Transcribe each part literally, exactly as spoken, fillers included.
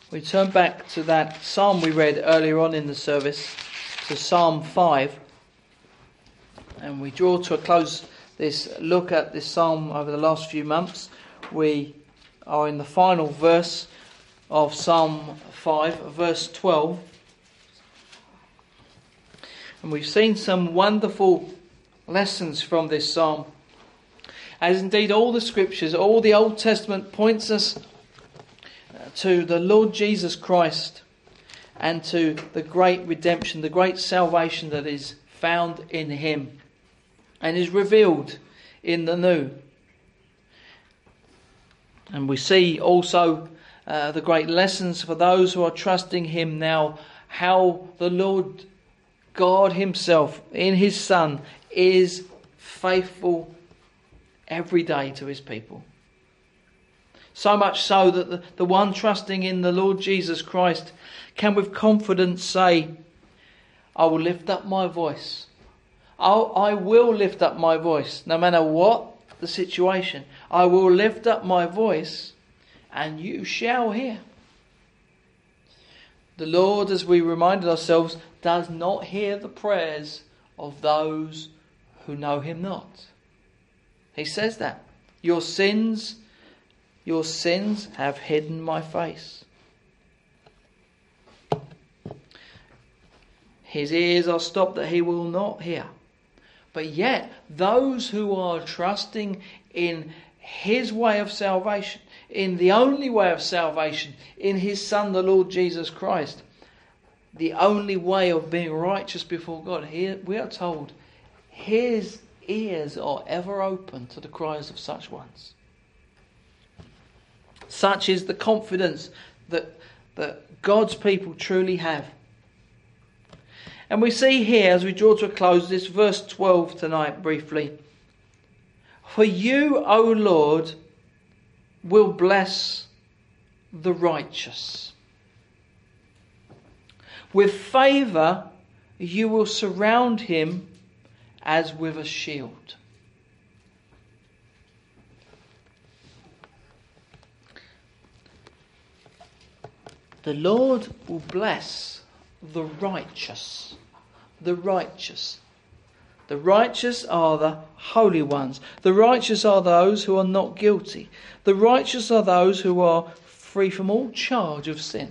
we turn back to that psalm we read earlier on in the service, to Psalm five, and we draw to a close this look at this psalm over the last few months. We are in the final verse of Psalm five, verse twelve. And we've seen some wonderful lessons from this psalm. As indeed all the scriptures, all the Old Testament points us to the Lord Jesus Christ and to the great redemption, the great salvation that is found in Him and is revealed in the new. And we see also uh, the great lessons for those who are trusting Him now, how the Lord God Himself in His Son is faithful every day to His people. So much so that the, the one trusting in the Lord Jesus Christ can with confidence say, I will lift up my voice. I'll, I will lift up my voice, no matter what the situation. I will lift up my voice, and you shall hear. The Lord, as we reminded ourselves, does not hear the prayers of those who know Him not. He says that. Your sins, your sins have hidden my face. His ears are stopped that He will not hear. But yet, those who are trusting in His way of salvation, in the only way of salvation, in His Son, the Lord Jesus Christ, the only way of being righteous before God, here we are told, His ears are ever open to the cries of such ones. Such is the confidence that, that God's people truly have. And we see here, as we draw to a close, this verse twelve tonight briefly. For you, O Lord, will bless the righteous. With favour you will surround him as with a shield. The Lord will bless the righteous. The righteous. The righteous are the holy ones. The righteous are those who are not guilty. The righteous are those who are free from all charge of sin.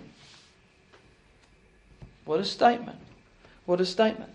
What a statement. What a statement.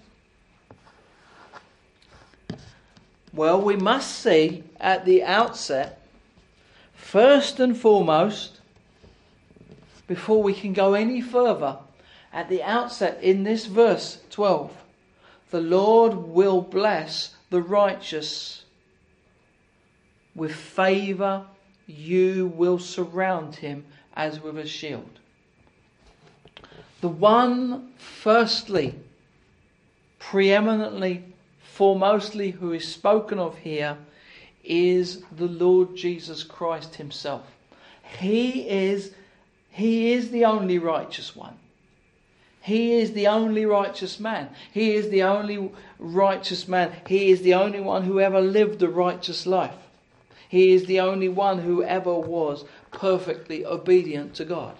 Well, we must see at the outset, first and foremost, before we can go any further, at the outset in this verse twelve, the Lord will bless the righteous. With favour you will surround him as with a shield. The one, firstly, preeminently, foremostly, who is spoken of here is the Lord Jesus Christ Himself. He is, He is the only righteous one. He is the only righteous man. He is the only righteous man. He is the only one who ever lived a righteous life. He is the only one who ever was perfectly obedient to God.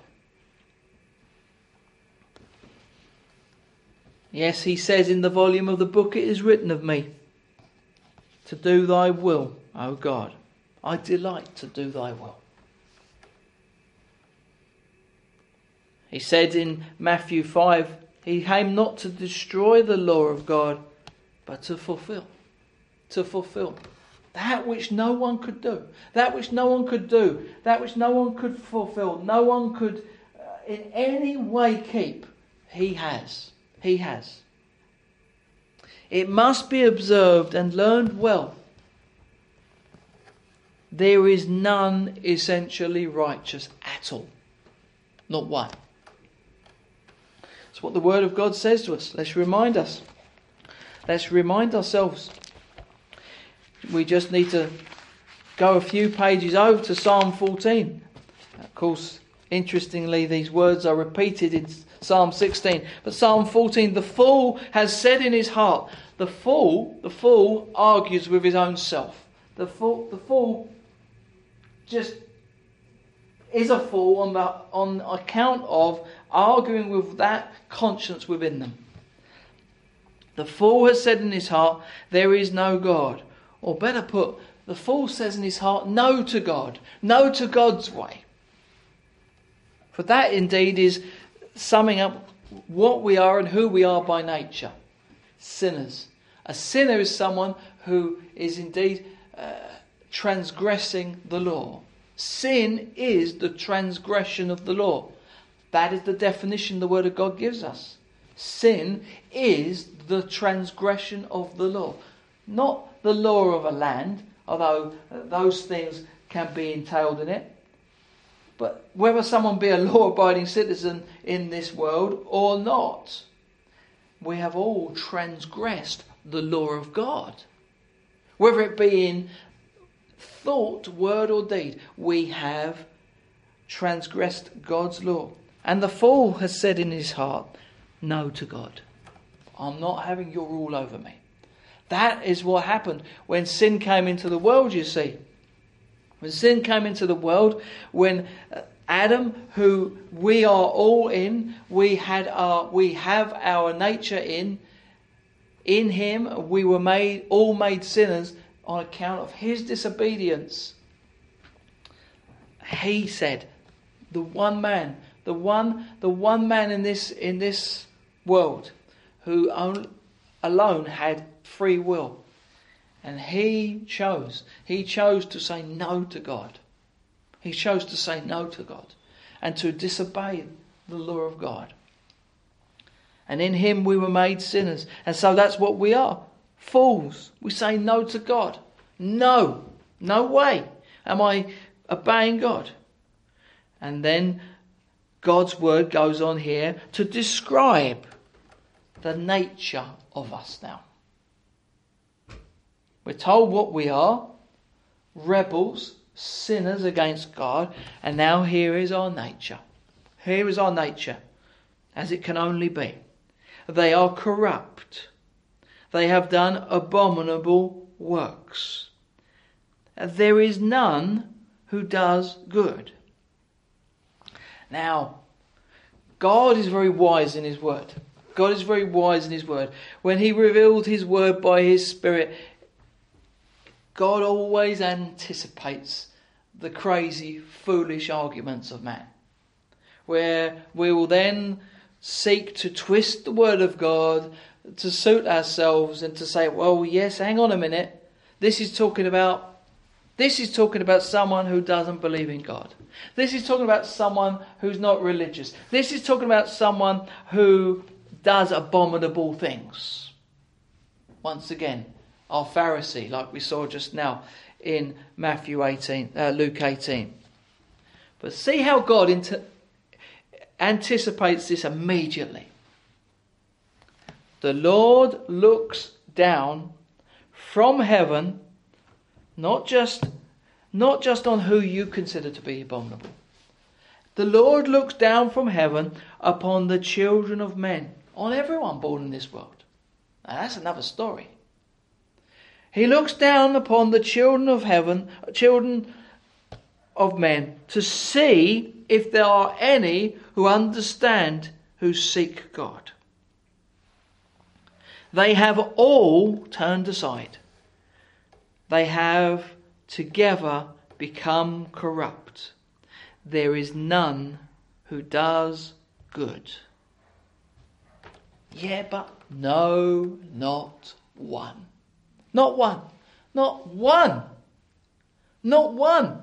Yes, He says in the volume of the book, it is written of me, to do thy will, O God. I delight to do thy will. He said in Matthew five, He came not to destroy the law of God, but to fulfill. To fulfill. That which no one could do. That which no one could do. That which no one could fulfill. No one could uh, in any way keep. He has. He has. It must be observed and learned well. There is none essentially righteous at all. Not one. That's what the Word of God says to us. Let's remind us. Let's remind ourselves. We just need to go a few pages over to Psalm fourteen. Of course, interestingly, these words are repeated in Psalm sixteen. But Psalm fourteen, the fool has said in his heart. The fool, the fool argues with his own self. The fool, the fool just is a fool on, the, on account of arguing with that conscience within them. The fool has said in his heart, there is no God. Or better put, the fool says in his heart, no to God. No to God's way. For that indeed is summing up what we are and who we are by nature. Sinners. A sinner is someone who is indeed uh, transgressing the law. Sin is the transgression of the law. That is the definition the Word of God gives us. Sin is the transgression of the law. Not the law of a land, although those things can be entailed in it. But whether someone be a law-abiding citizen in this world or not, we have all transgressed the law of God. Whether it be in thought, word or deed, we have transgressed God's law. And the fool has said in his heart, no to God. I'm not having your rule over me. That is what happened when sin came into the world, you see. When sin came into the world, when Adam, who we are all in, we had our, we have our nature in, in him we were made, all made sinners on account of his disobedience. He said, the one man, the one, the one man in this in this world who only, alone had free will. And he chose. He chose to say no to God. He chose to say no to God. And to disobey the law of God. And in him we were made sinners. And so that's what we are. Fools. We say no to God. No. No way am I obeying God. And then God's word goes on here to describe the nature of us now. We're told what we are, rebels, sinners against God, and now here is our nature. Here is our nature, as it can only be. They are corrupt. They have done abominable works. There is none who does good. Now, God is very wise in his word. God is very wise in his word. When he revealed his word by his Spirit, God always anticipates the crazy, foolish arguments of man. Where we will then seek to twist the word of God to suit ourselves and to say, well, yes, hang on a minute. This is talking about, this is talking about someone who doesn't believe in God. This is talking about someone who's not religious. This is talking about someone who does abominable things. Once again, our Pharisee, like we saw just now in Matthew eighteen, uh, Luke eighteen. But see how God inter- anticipates this immediately. The Lord looks down from heaven, not just, not just on who you consider to be abominable. The Lord looks down from heaven upon the children of men, on everyone born in this world. Now that's another story. He looks down upon the children of heaven, children of men, to see if there are any who understand, who seek God. They have all turned aside. They have together become corrupt. There is none who does good. Yeah, but no, not one. Not one. Not one. Not one.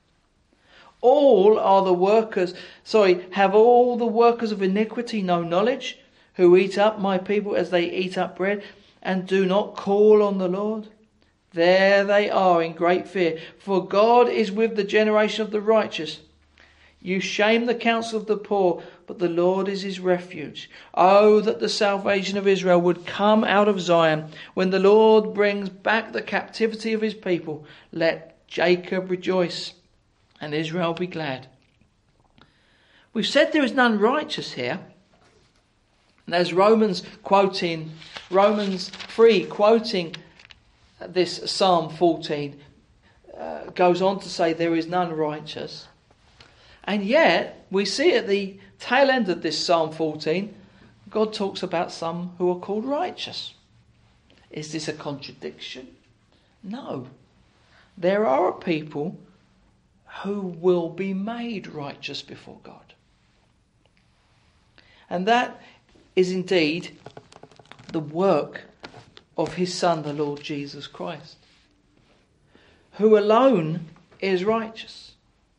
All are the workers, sorry, have all the workers of iniquity no knowledge, who eat up my people as they eat up bread, and do not call on the Lord? There they are in great fear, for God is with the generation of the righteous. You shame the counsel of the poor, but the Lord is his refuge. Oh, that the salvation of Israel would come out of Zion. When the Lord brings back the captivity of his people, let Jacob rejoice and Israel be glad. We've said there is none righteous here. And as Romans quoting, Romans three quoting this Psalm fourteen uh, goes on to say there is none righteous. And yet, we see at the tail end of this Psalm fourteen, God talks about some who are called righteous. Is this a contradiction? No. There are people who will be made righteous before God. And that is indeed the work of his Son, the Lord Jesus Christ, who alone is righteous.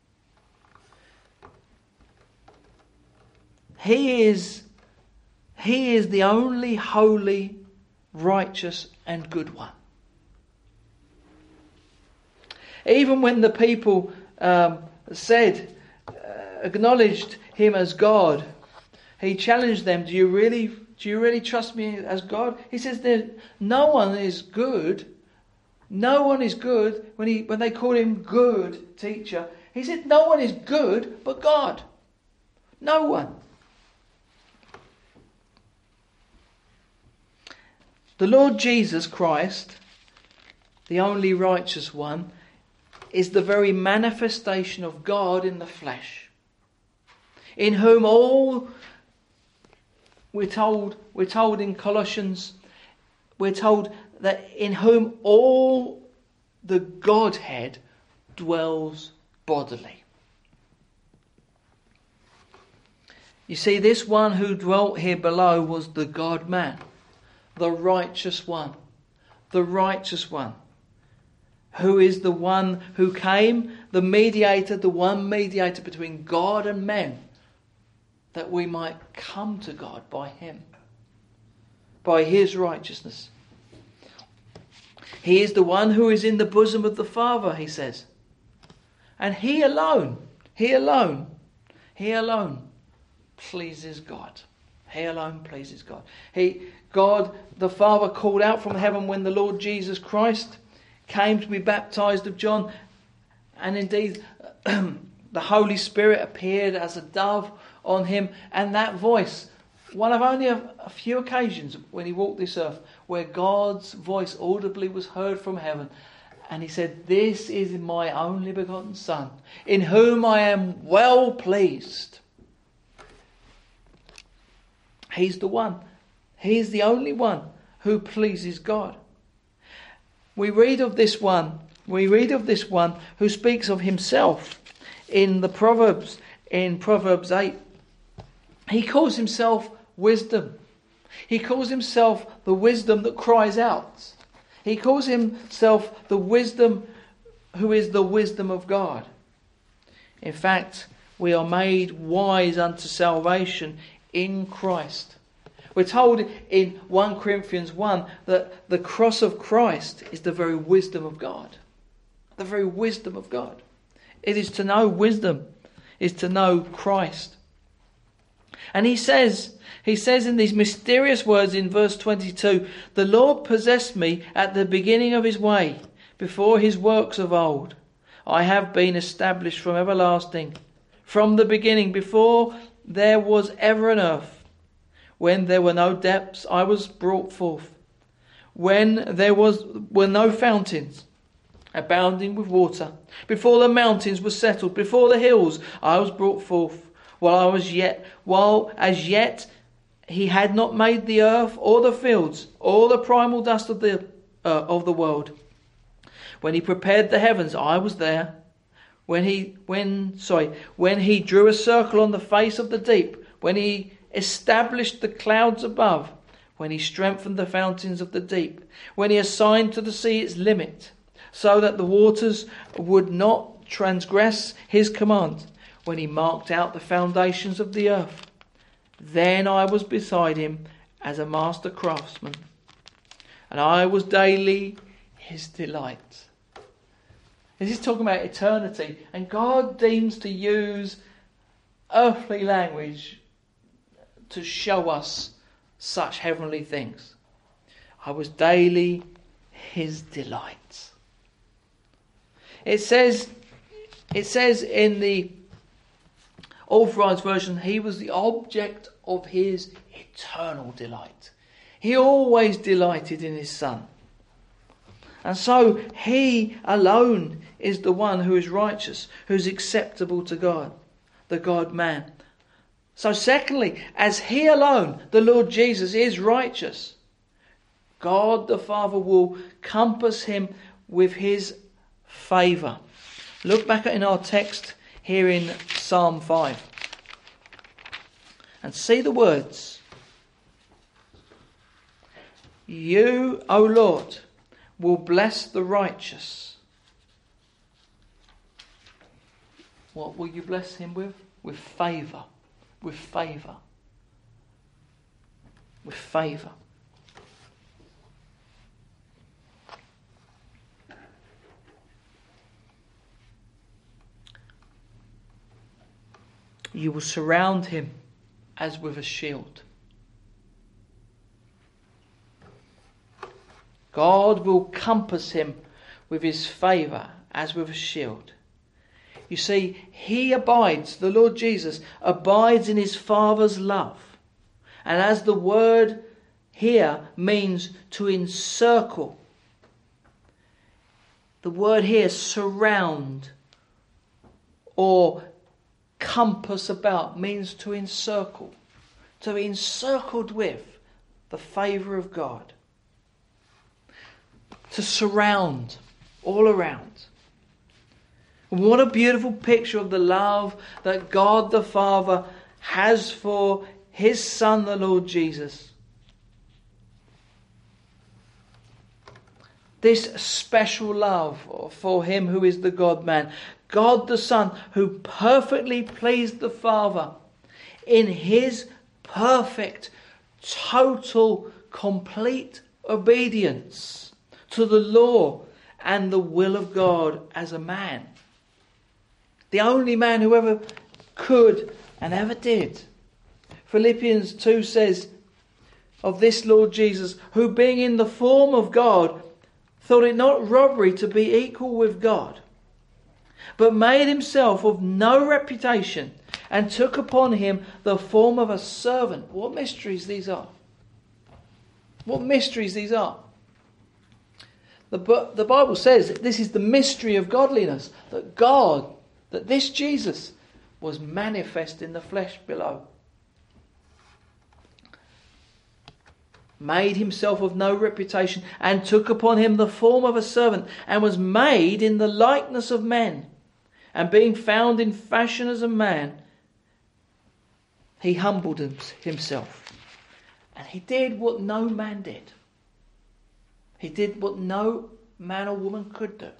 He is, he is the only holy, righteous and good one. Even when the people um, said, uh, acknowledged him as God, he challenged them, do you really, do you really trust me as God? He says that no one is good. No one is good. When he when they called him good teacher, he said no one is good but God. No one. The Lord Jesus Christ, the only righteous one, is the very manifestation of God in the flesh, in whom all, we're told, we're told in Colossians, we're told that in whom all the Godhead dwells bodily. You see, this one who dwelt here below was the God-man, the righteous one, the righteous one, who is the one who came, the mediator, the one mediator between God and men, that we might come to God by him, by his righteousness. He is the one who is in the bosom of the Father, he says. And he alone, he alone, he alone pleases God. He alone pleases God. He, God, the Father, called out from heaven when the Lord Jesus Christ came to be baptized of John, and indeed the Holy Spirit appeared as a dove on him, and that voice, one of only a, a few occasions when he walked this earth where God's voice audibly was heard from heaven, and he said, "This is my only begotten Son, in whom I am well pleased." He's the one. He's the only one who pleases God. We read of this one, we read of this one who speaks of himself in the Proverbs, in Proverbs eight. He calls himself wisdom. He calls himself the wisdom that cries out. He calls himself the wisdom who is the wisdom of God. In fact, we are made wise unto salvation in Christ. We're told in First Corinthians one that the cross of Christ is the very wisdom of God. The very wisdom of God. It is to know wisdom, is to know Christ. And he says, he says in these mysterious words in verse twenty-two, "The Lord possessed me at the beginning of his way, before his works of old. I have been established from everlasting, from the beginning, before there was ever an earth. When there were no depths, I was brought forth. When there was were no fountains, abounding with water, before the mountains were settled, before the hills, I was brought forth. While I was yet, while as yet he had not made the earth or the fields, or the primal dust of the uh, of the world. When he prepared the heavens, I was there. When he, when sorry, when he drew a circle on the face of the deep, when he established the clouds above, when he strengthened the fountains of the deep, when he assigned to the sea its limit, so that the waters would not transgress his command, when he marked out the foundations of the earth. Then I was beside him as a master craftsman, and I was daily his delight." This is talking about eternity, and God deems to use earthly language to show us such heavenly things. I was daily his delight. It says, it says in the Authorized Version, he was the object of his eternal delight. He always delighted in his Son. And so he alone is the one who is righteous, who is acceptable to God. the God-man. So secondly, as he alone, the Lord Jesus, is righteous, God the Father will compass him with his favour. Look back in our text here in Psalm five and see the words. You, O Lord, will bless the righteous. What will you bless him with? With favour. With favour. With favour. You will surround him as with a shield. God will compass him with his favour as with a shield. You see, he abides, the Lord Jesus, abides in his Father's love. And as the word here means to encircle, the word here, surround or compass about, means to encircle. To be encircled with the favour of God. To surround all around. What a beautiful picture of the love that God the Father has for his Son, the Lord Jesus. This special love for him who is the God-man. God the Son who perfectly pleased the Father in his perfect, total, complete obedience to the law and the will of God as a man. The only man who ever could and ever did. Philippians two says of this Lord Jesus, who being in the form of God, thought it not robbery to be equal with God, but made himself of no reputation, and took upon him the form of a servant. What mysteries these are. What mysteries these are. The, the Bible says that this is the mystery of godliness. That God, that this Jesus was manifest in the flesh below. Made himself of no reputation, and took upon him the form of a servant, and was made in the likeness of men. And being found in fashion as a man, he humbled himself. And he did what no man did. He did what no man or woman could do.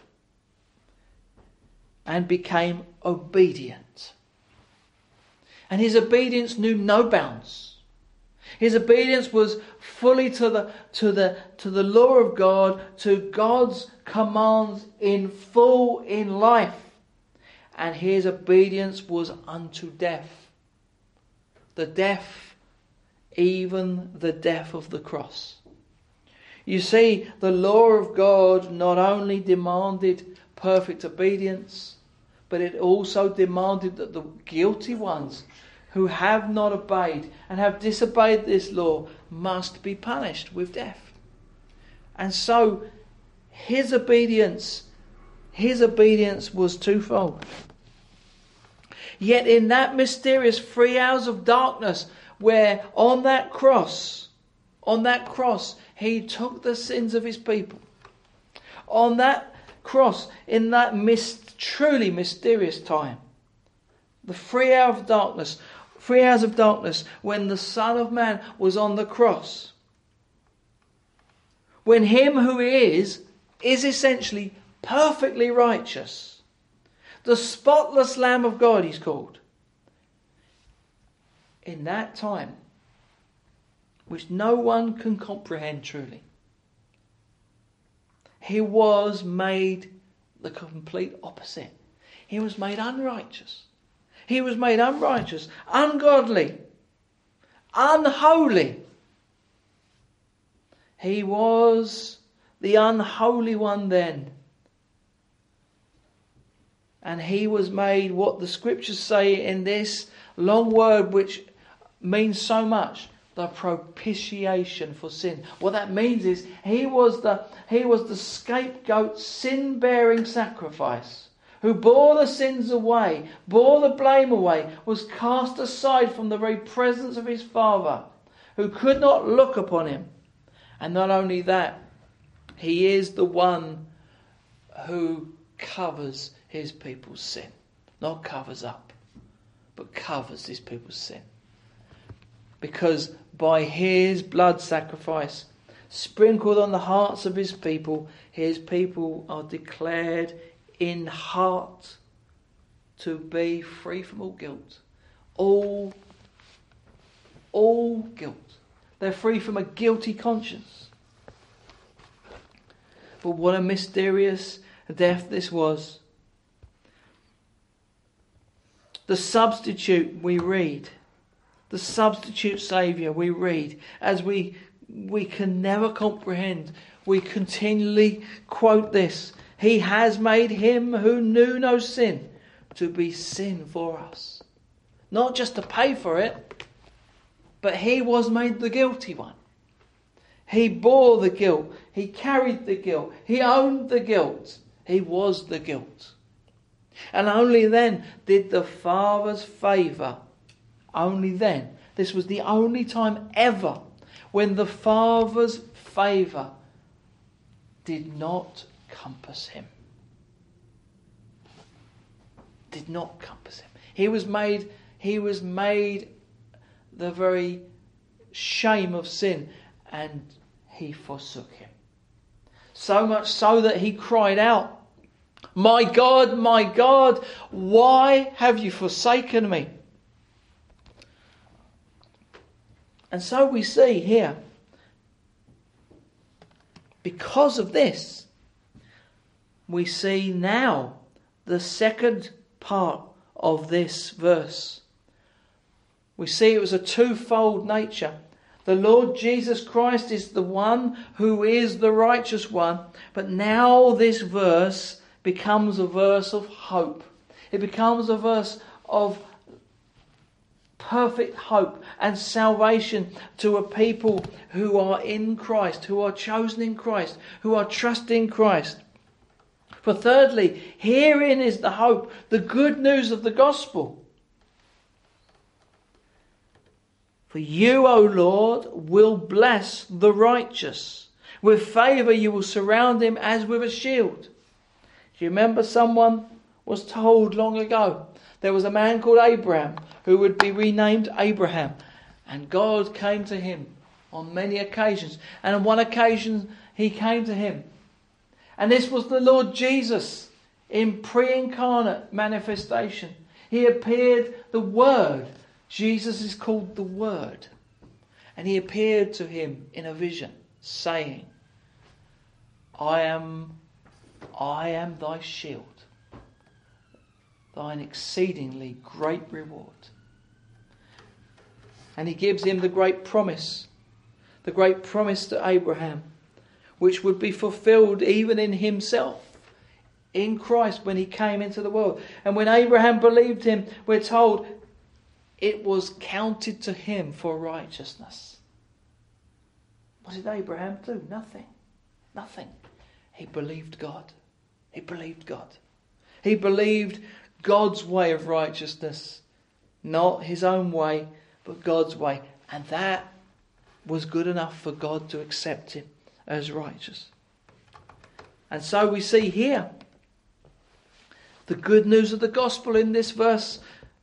And became obedient. And his obedience knew no bounds. His obedience was fully to the to the to the law of God, to God's commands in full in life. And his obedience was unto death. The death, even the death of the cross. You see, the law of God not only demanded perfect obedience, but it also demanded that the guilty ones who have not obeyed and have disobeyed this law must be punished with death. And so his obedience, his obedience was twofold. Yet in that mysterious three hours of darkness, where on that cross, on that cross, he took the sins of his people. On that cross, in that mist, truly mysterious time, the three hours of darkness, three hours of darkness, when the Son of Man was on the cross, when him who is, is essentially perfectly righteous, the spotless Lamb of God he's called, in that time, which no one can comprehend truly, he was made the complete opposite. He was made unrighteous. He was made unrighteous, ungodly, unholy. He was the unholy one then. And he was made what the scriptures say in this long word which means so much. The propitiation for sin. What that means is he was the he was the scapegoat, sin-bearing sacrifice who bore the sins away, bore the blame away, was cast aside from the very presence of his Father, who could not look upon him. And not only that, he is the one who covers his people's sin. Not covers up, but covers his people's sin. Because by his blood sacrifice, sprinkled on the hearts of his people, his people are declared in heart to be free from all guilt. All, all guilt. They're free from a guilty conscience. But what a mysterious death this was. The substitute we read, the substitute Saviour we read, as we we can never comprehend. We continually quote this. He has made him who knew no sin to be sin for us. Not just to pay for it, but he was made the guilty one. He bore the guilt. He carried the guilt. He owned the guilt. He was the guilt. And only then did the Father's favour, only then, this was the only time ever when the Father's favour did not compass him. Did not compass him. He was made, he was made the very shame of sin, and he forsook him. So much so that he cried out, "My God, my God, why have you forsaken me?" And so we see here, because of this, we see now the second part of this verse. We see it was a twofold nature. The Lord Jesus Christ is the one who is the righteous one, but now this verse becomes a verse of hope. It becomes a verse of perfect hope and salvation to a people who are in Christ, who are chosen in Christ, who are trusting Christ. For thirdly, herein is the hope, the good news of the gospel. For you, O Lord, will bless the righteous. With favour you will surround him as with a shield. Do you remember someone was told long ago, there was a man called Abraham who would be renamed Abraham. And God came to him on many occasions. And on one occasion he came to him. And this was the Lord Jesus in pre-incarnate manifestation. He appeared, the Word. Jesus is called the Word. And he appeared to him in a vision, saying, I am, I am thy shield, thine exceedingly great reward. And he gives him the great promise, the great promise to Abraham, which would be fulfilled even in himself, in Christ when he came into the world. And when Abraham believed him, we're told it was counted to him for righteousness. What did Abraham do? Nothing. Nothing. He believed God. He believed God. He believed God's way of righteousness. Not his own way, but God's way. And that was good enough for God to accept him as righteous. And so we see here the good news of the gospel in this verse.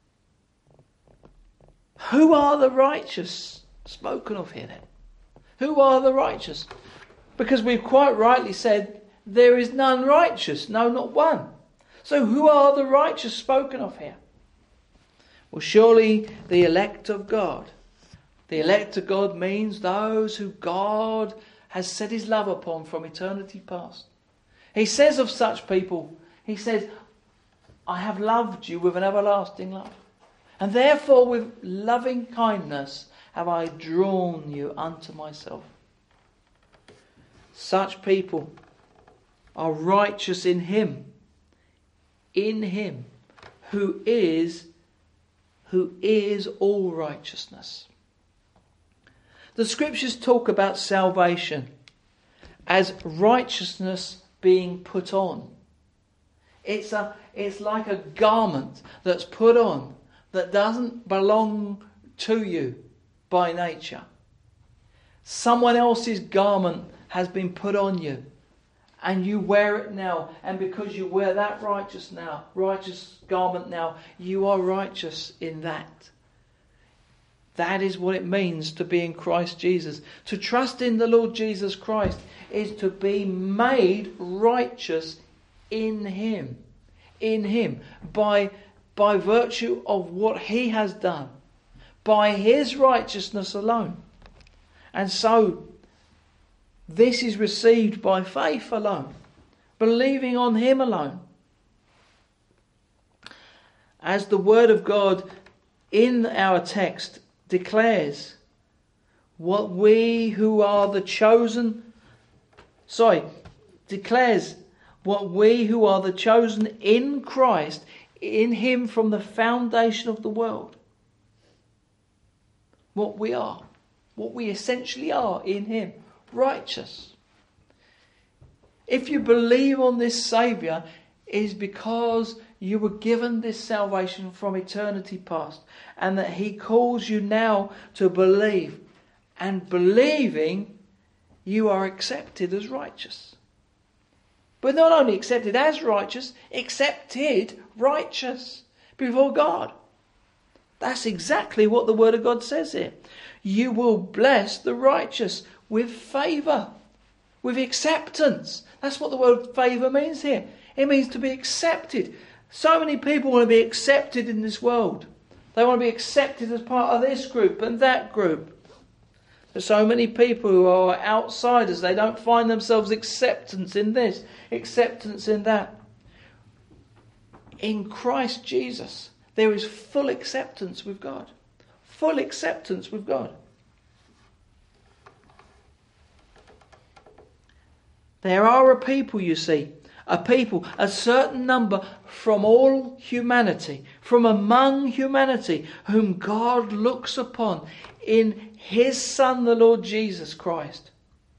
Who are the righteous spoken of here then? Who are the righteous? Because we've quite rightly said there is none righteous, no, not one. So who are the righteous spoken of here? Well, surely the elect of God. The elect of God means those who God has set his love upon from eternity past. He says of such people, he says, I have loved you with an everlasting love. And therefore with loving kindness have I drawn you unto myself. Such people are righteous in him. In him who is who is all righteousness. The scriptures talk about salvation as righteousness being put on. It's a It's like a garment that's put on that doesn't belong to you by nature. Someone else's garment has been put on you, and you wear it now. And because you wear that righteous now, righteous garment now, you are righteous in that. That is what it means to be in Christ Jesus. To trust in the Lord Jesus Christ is to be made righteous in Him. In Him. By, by virtue of what He has done. By His righteousness alone. And so, this is received by faith alone. Believing on Him alone. As the Word of God in our text declares, what we who are the chosen, sorry, declares what we who are the chosen in Christ, in Him from the foundation of the world. What we are. What we essentially are in Him. Righteous. If you believe on this Saviour, it is because you were given this salvation from eternity past, and that He calls you now to believe. And believing, you are accepted as righteous. But not only accepted as righteous, accepted righteous before God. That's exactly what the Word of God says here. You will bless the righteous with favour, with acceptance. That's what the word favour means here. It means to be accepted. So many people want to be accepted in this world. They want to be accepted as part of this group and that group. There's so many people who are outsiders. They don't find themselves acceptance in this, acceptance in that. In Christ Jesus, there is full acceptance with God. Full acceptance with God. There are a people, you see, a people, a certain number from all humanity, from among humanity, whom God looks upon in His Son, the Lord Jesus Christ.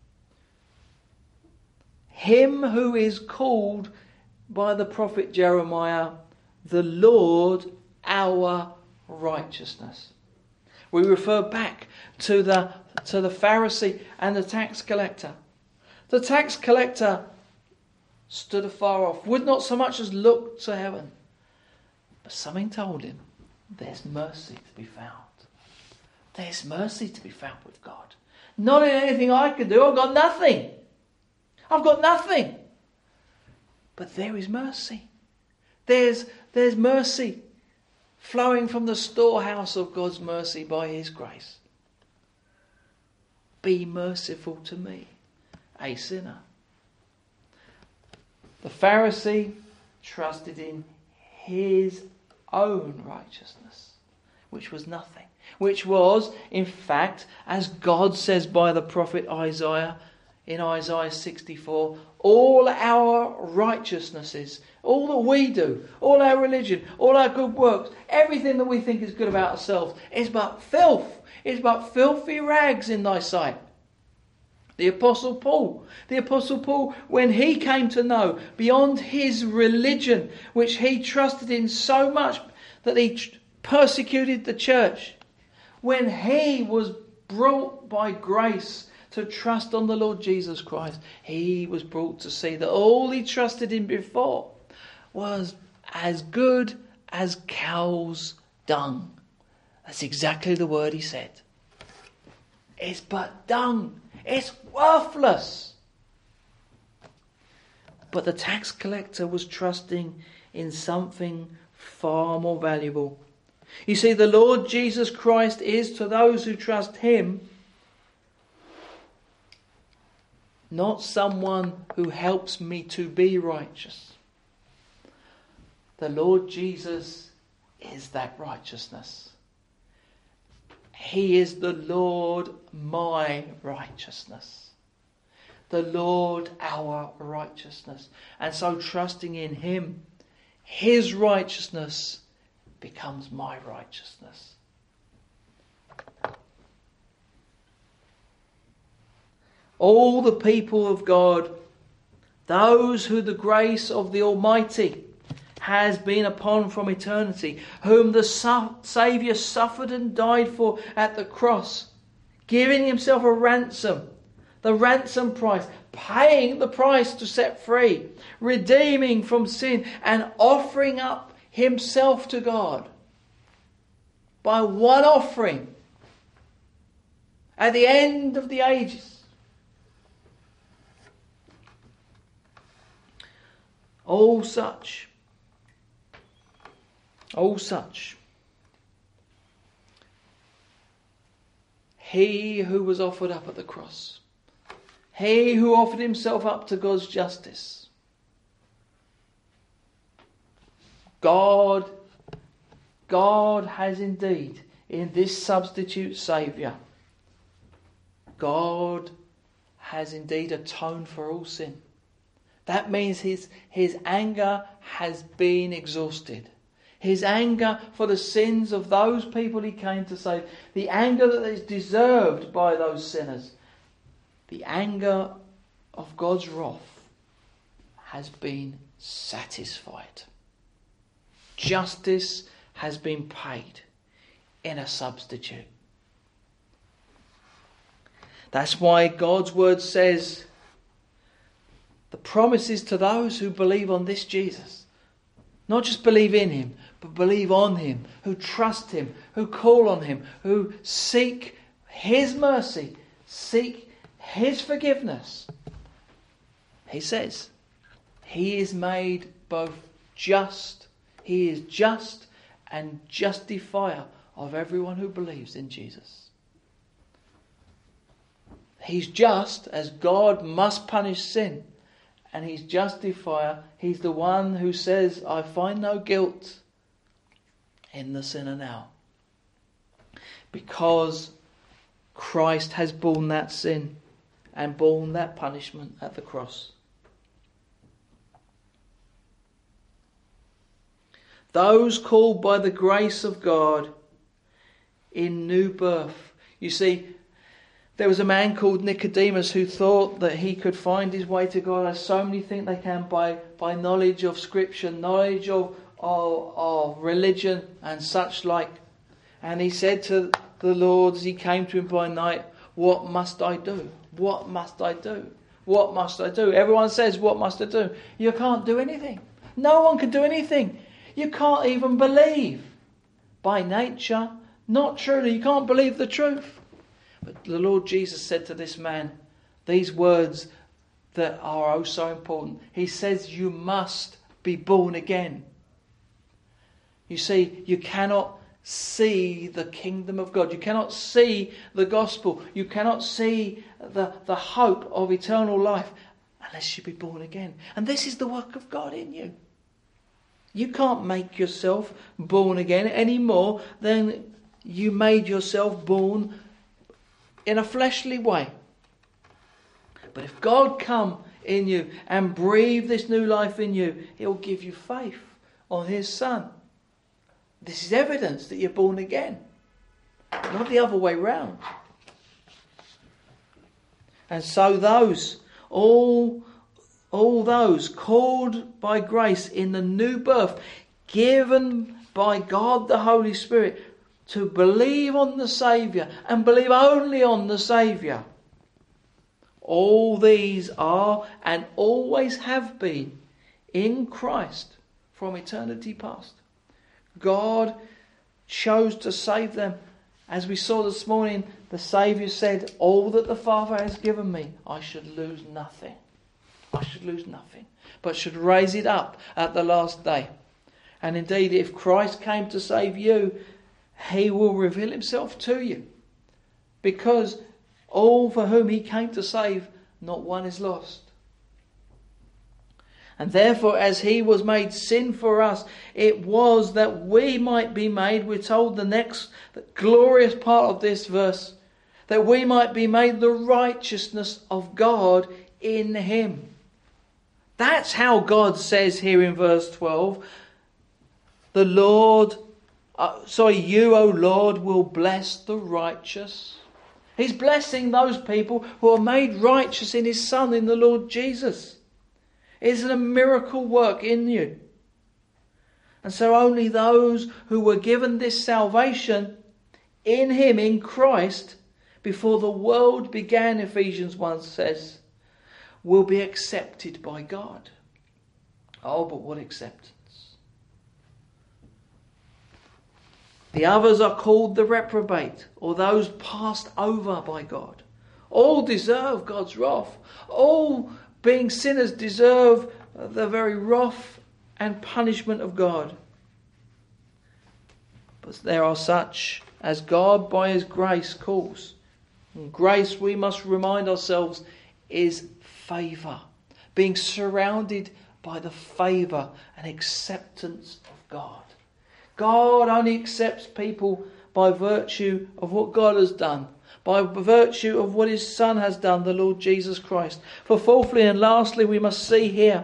Him who is called by the prophet Jeremiah, the Lord our righteousness. We refer back to the, to the Pharisee and the tax collector. The tax collector stood afar off, would not so much as look to heaven. But something told him, there's mercy to be found. There's mercy to be found with God. Not in anything I can do. I've got nothing. I've got nothing. But there is mercy. There's, there's mercy flowing from the storehouse of God's mercy by His grace. Be merciful to me, a sinner. The Pharisee trusted in his own righteousness, which was nothing. Which was, in fact, as God says by the prophet Isaiah, in Isaiah sixty-four, all our righteousnesses, all that we do, all our religion, all our good works, everything that we think is good about ourselves is but filth, is but filthy rags in thy sight. The Apostle Paul, the Apostle Paul, when he came to know beyond his religion, which he trusted in so much that he persecuted the church, when he was brought by grace to trust on the Lord Jesus Christ, he was brought to see that all he trusted in before was as good as cow's dung. That's exactly the word he said. It's but dung. It's worthless. But the tax collector was trusting in something far more valuable. You see, the Lord Jesus Christ is, to those who trust Him, not someone who helps me to be righteous. The Lord Jesus is that righteousness. He is the Lord my righteousness. The Lord our righteousness. And so trusting in Him, His righteousness becomes my righteousness. All the people of God, those who the grace of the Almighty has been upon from eternity, whom the su- Saviour suffered and died for at the cross, giving himself a ransom, the ransom price, paying the price to set free, redeeming from sin, and offering up himself to God by one offering at the end of the ages. All such, all such, he who was offered up at the cross, he who offered himself up to God's justice, God, God has indeed, in this substitute Saviour, God has indeed atoned for all sin. That means his, his anger has been exhausted. His anger for the sins of those people he came to save. The anger that is deserved by those sinners. The anger of God's wrath has been satisfied. Justice has been paid in a substitute. That's why God's word says, the promise is to those who believe on this Jesus. Not just believe in him, but believe on him, who trust him, who call on him, who seek his mercy, seek his forgiveness. He says, he is made both just, he is just and justifier of everyone who believes in Jesus. He's just, as God must punish sin. And he's justifier. He's the one who says, I find no guilt in the sinner now. Because Christ has borne that sin and borne that punishment at the cross. Those called by the grace of God in new birth. You see, there was a man called Nicodemus who thought that he could find his way to God, as so many think they can, by, by knowledge of Scripture, knowledge of, of, of religion and such like. And he said to the Lord as he came to him by night, what must I do? What must I do? What must I do? Everyone says, what must I do? You can't do anything. No one can do anything. You can't even believe. By nature, not truly. You can't believe the truth. But the Lord Jesus said to this man these words that are oh so important. He says, you must be born again. You see, you cannot see the kingdom of God. You cannot see the gospel. You cannot see the, the hope of eternal life unless you be born again. And this is the work of God in you. You can't make yourself born again any more than you made yourself born in a fleshly way. But if God come in you and breathe this new life in you, he'll give you faith on his Son. This is evidence that you're born again, not the other way round. And so those, all, all those called by grace in the new birth, given by God the Holy Spirit, to believe on the Saviour and believe only on the Saviour. All these are and always have been in Christ from eternity past. God chose to save them. As we saw this morning, the Saviour said, all that the Father has given me, I should lose nothing. I should lose nothing, but should raise it up at the last day. And indeed, if Christ came to save you, he will reveal himself to you. Because all for whom he came to save, not one is lost. And therefore, as he was made sin for us, it was that we might be made, we're told the next the glorious part of this verse, that we might be made the righteousness of God in him. That's how God says here in verse twelve, the Lord, uh, sorry, you, O Lord, will bless the righteous. He's blessing those people who are made righteous in his Son, in the Lord Jesus. It's a miracle work in you. And so only those who were given this salvation in him, in Christ, before the world began, Ephesians one says, will be accepted by God. Oh, but what acceptance. The others are called the reprobate, or those passed over by God. All deserve God's wrath. All, being sinners, deserve the very wrath and punishment of God. But there are such as God by his grace calls. And grace, we must remind ourselves, is favour. Being surrounded by the favour and acceptance of God. God only accepts people by virtue of what God has done, by virtue of what his Son has done, the Lord Jesus Christ. For fourthly and lastly, we must see here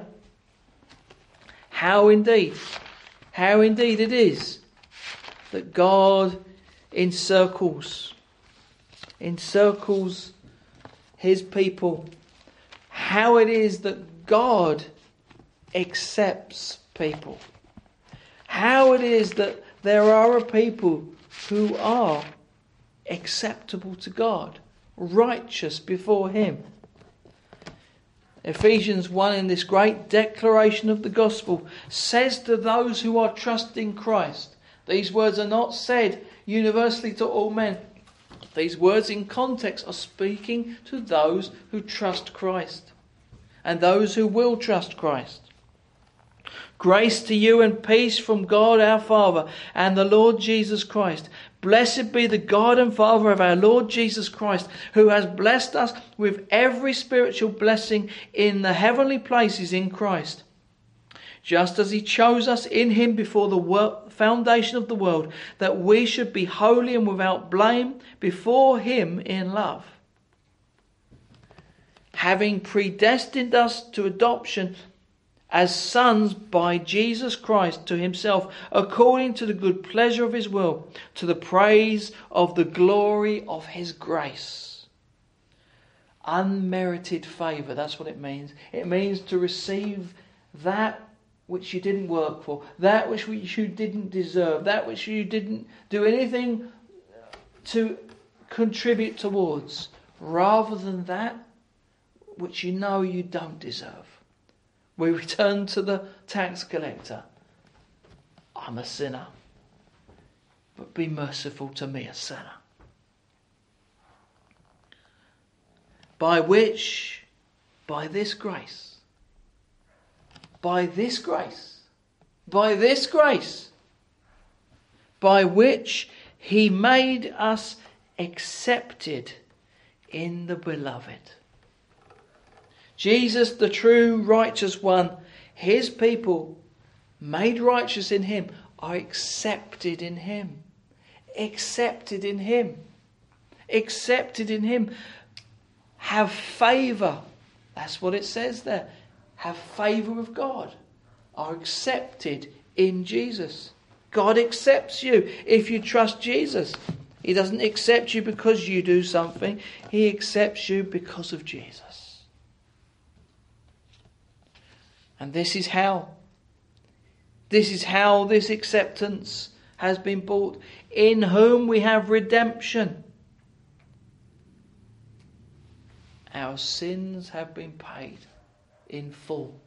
how indeed, how indeed it is that God encircles, encircles his people. How it is that God accepts people. How it is that there are a people who are acceptable to God, righteous before him. Ephesians one, in this great declaration of the gospel, says to those who are trusting Christ. These words are not said universally to all men. These words in context are speaking to those who trust Christ and those who will trust Christ. Grace to you and peace from God our Father and the Lord Jesus Christ. Blessed be the God and Father of our Lord Jesus Christ, who has blessed us with every spiritual blessing in the heavenly places in Christ, just as he chose us in him before the foundation of the world, that we should be holy and without blame before him in love, having predestined us to adoption as sons by Jesus Christ to himself, according to the good pleasure of his will, to the praise of the glory of his grace. Unmerited favour, that's what it means. It means to receive that which you didn't work for, that which you didn't deserve, that which you didn't do anything to contribute towards, rather than that which you know you don't deserve. We return to the tax collector. I'm a sinner, but be merciful to me, a sinner. By which, by this grace, by this grace, by this grace, by which he made us accepted in the beloved. Jesus, the true righteous one, his people, made righteous in him, are accepted in him. Accepted in him. Accepted in him. Have favour. That's what it says there. Have favour with God. Are accepted in Jesus. God accepts you if you trust Jesus. He doesn't accept you because you do something. He accepts you because of Jesus. And this is how. This is how this acceptance has been bought. In whom we have redemption. Our sins have been paid in full.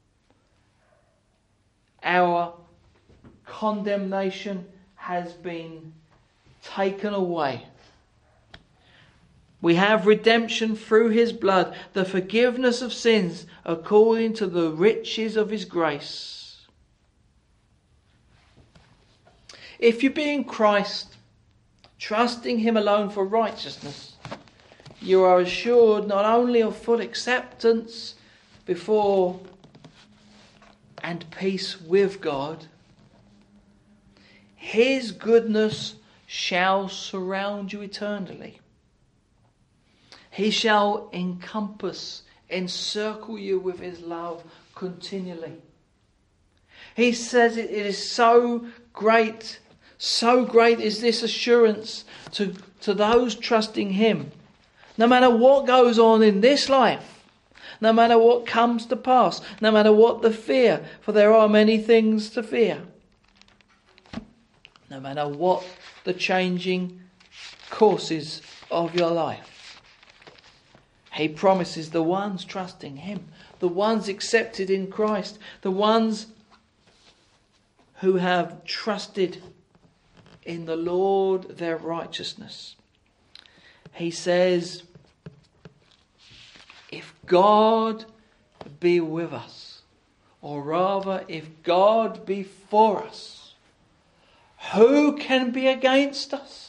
Our condemnation has been taken away. We have redemption through his blood, the forgiveness of sins according to the riches of his grace. If you be in Christ, trusting him alone for righteousness, you are assured not only of full acceptance before and peace with God, his goodness shall surround you eternally. He shall encompass, encircle you with his love continually. He says it, it is so great, so great is this assurance to, to those trusting him. No matter what goes on in this life, no matter what comes to pass, no matter what the fear, for there are many things to fear. no matter what the changing courses of your life. He promises the ones trusting Him, the ones accepted in Christ, the ones who have trusted in the Lord their righteousness. He says, if God be with us, or rather, if God be for us, who can be against us?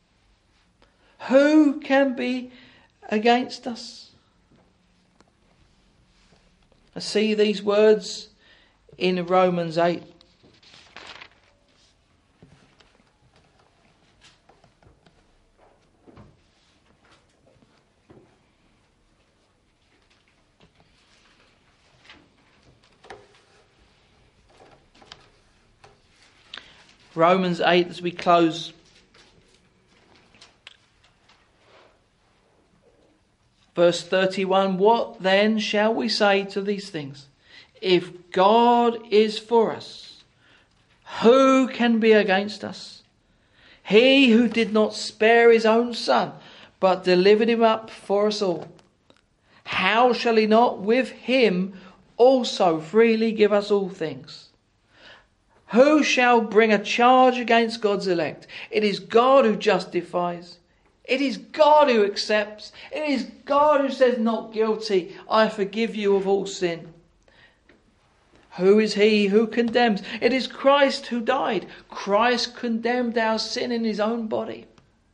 Who can be against us? I see these words in Romans eight. Romans eight, as we close. Verse thirty-one, what then shall we say to these things? If God is for us, who can be against us? He who did not spare his own Son, but delivered him up for us all, how shall he not with him also freely give us all things? Who shall bring a charge against God's elect? It is God who justifies. It is God who accepts. It is God who says, not guilty, I forgive you of all sin. Who is he who condemns? It is Christ who died. Christ condemned our sin in his own body.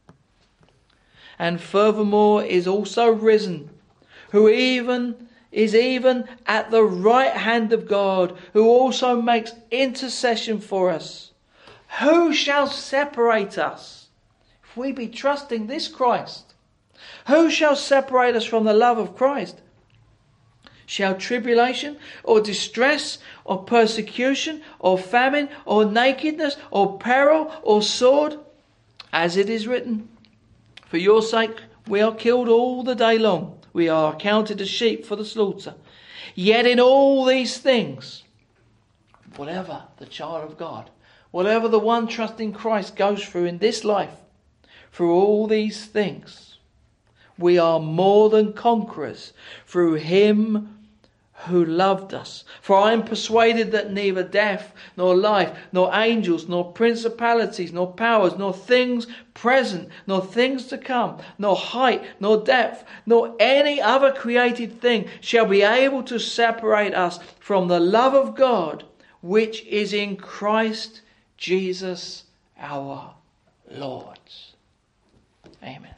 And furthermore is also risen, who even is even at the right hand of God, who also makes intercession for us. Who shall separate us, if we be trusting this Christ? Who shall separate us from the love of Christ? Shall tribulation, or distress, or persecution, or famine, or nakedness, or peril, or sword? As it is written, for your sake we are killed all the day long. We are counted as sheep for the slaughter. Yet in all these things, whatever the child of God, whatever the one trusting Christ goes through in this life, through all these things, we are more than conquerors through Him who loved us. For I am persuaded that neither death, nor life, nor angels, nor principalities, nor powers, nor things present, nor things to come, nor height, nor depth, nor any other created thing shall be able to separate us from the love of God, which is in Christ Jesus our Lord. Amen.